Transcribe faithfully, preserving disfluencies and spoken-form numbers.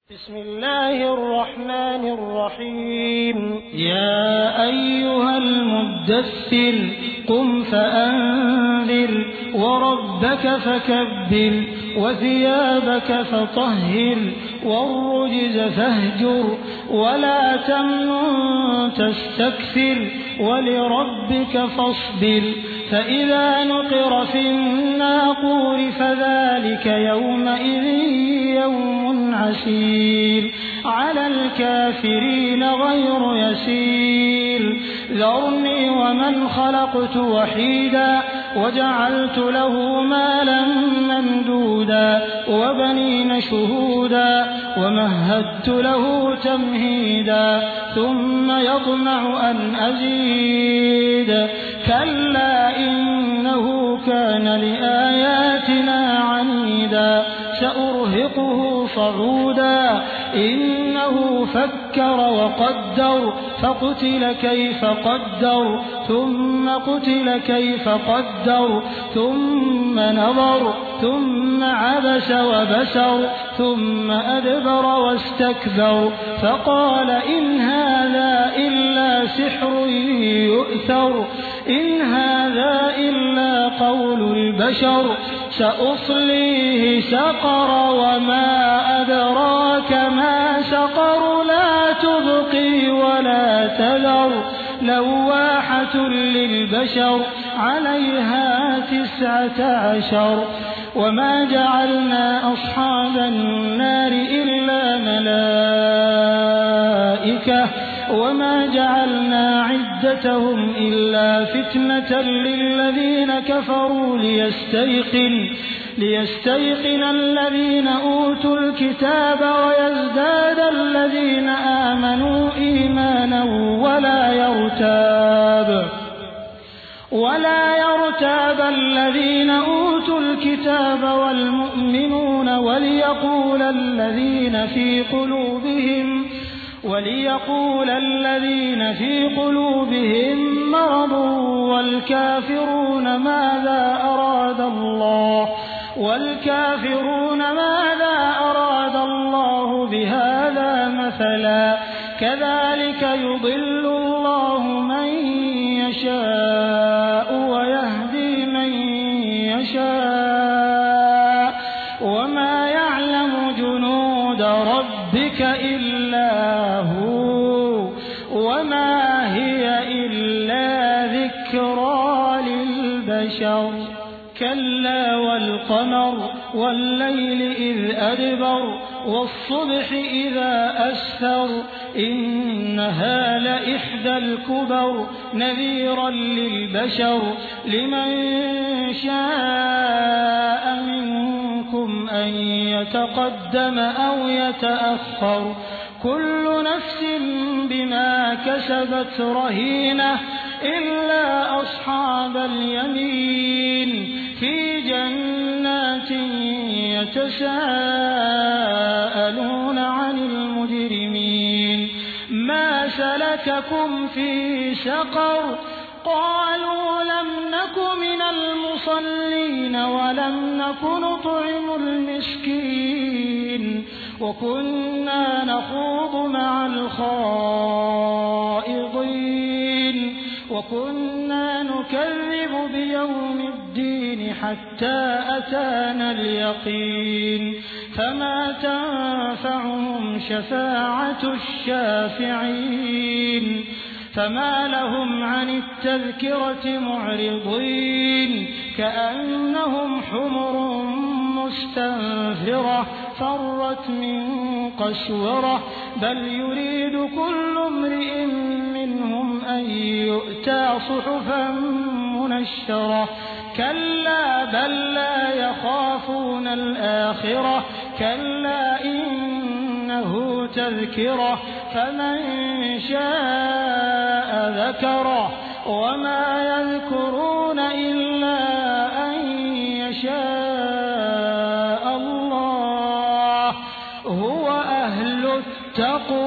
بسم الله الرحمن الرحيم. يا أيها المدثر قم فأنذر وربك فكبر وثيابك فطهر والرجز فاهجر ولا تمنن تستكثر ولربك فاصبر فإذا نقر في الناقور فذلك يومئذ يوم عسير على الكافرين غير يسير. ذرني ومن خلقت وحيدا وجعلت له مالا ممدودا وبنين شهودا ومهدت له تمهيدا ثم يطمع أن أزيد كلا إنه كان لآياتنا عنيدا سأرهقه صعودا إنه فكر وقدر فقتل كيف قدر ثم قتل كيف قدر ثم نظر ثم عبس وبسر ثم أدبر واستكبر فقال إن هذا إلا سحر يؤثر إن هذا إلا قول البشر سأصليه سقر وما أدراك ما سقر لا تبقي ولا تذر لواحة للبشر عليها تسعة عشر. وما جعلنا أصحاب النار إلا ملائكة وما جعلنا عدتهم إلا فتنة للذين كفروا ليستيقن ليستيقن الذين أوتوا الكتاب ويزداد الذين آمنوا إيمانا ولا يرتاب ولا يرتاب الذين أوتوا الكتاب والمؤمنون وليقول الذين في قلوبهم وليقول الذين في قلوبهم مرض والكافرون ماذا أراد الله والكافرون ماذا أراد الله بهذا مثلا كذلك يضل الله من يشاء ويهدي من يشاء وما يعلم جنود ربك إلا هو وما هي إلا ذكرى للبشر. كلا والقمر والليل إذ أدبر والصبح إذا أسفر إنها لإحدى الكبر نذيرا للبشر لمن شاء منكم أن يتقدم أو يتأخر كل نفس بما كسبت رهينة إلا أصحاب اليمين في جنات يتساءلون عن المجرمين ما سلككم في سقر قالوا لم نك من المصلين ولم نك نطعم المسكين وكنا نخوض مع الخائضين وكنا نكذب بيوم الدين حتى أتانا اليقين فما تنفعهم شفاعة الشافعين فما لهم عن التذكرة معرضين كأنهم حمر مستنفرة فرت من قسورة بل يريد كل امرئ منهم أن يؤتى صحفا منشرة كلا بل لا يخافون الآخرة كلا إنه تذكرة فمن شاء ذكره وما يذكرون إلا أن يشاء الله هو أهل التقوى